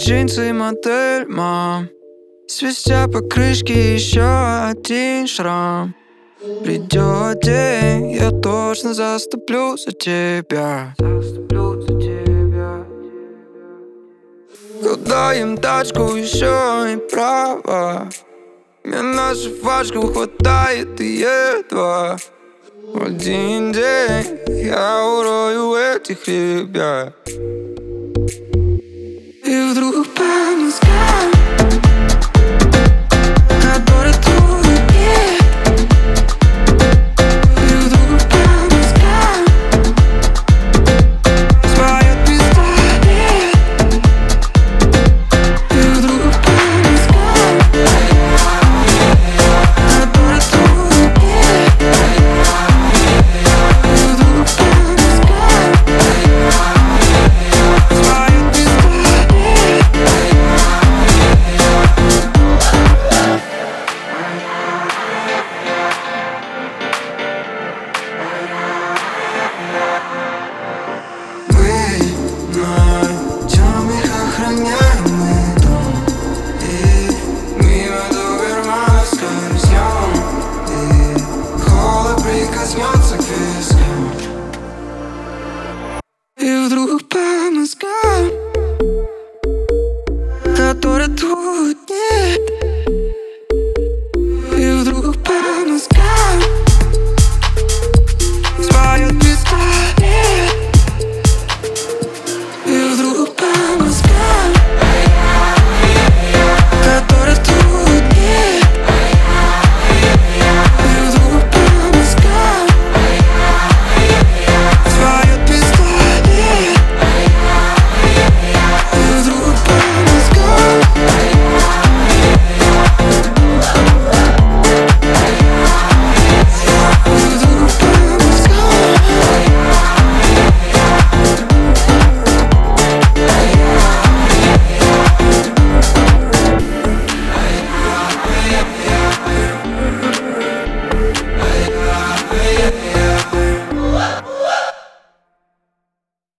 джинсы модель, мам. Свистя по крышке еще один шрам. Придет день, я точно заступлю за тебя. Удаем тачку, еще и права. Мне на жвачку хватает и едва. В один день я урою этих ребят. И вдруг по мозгам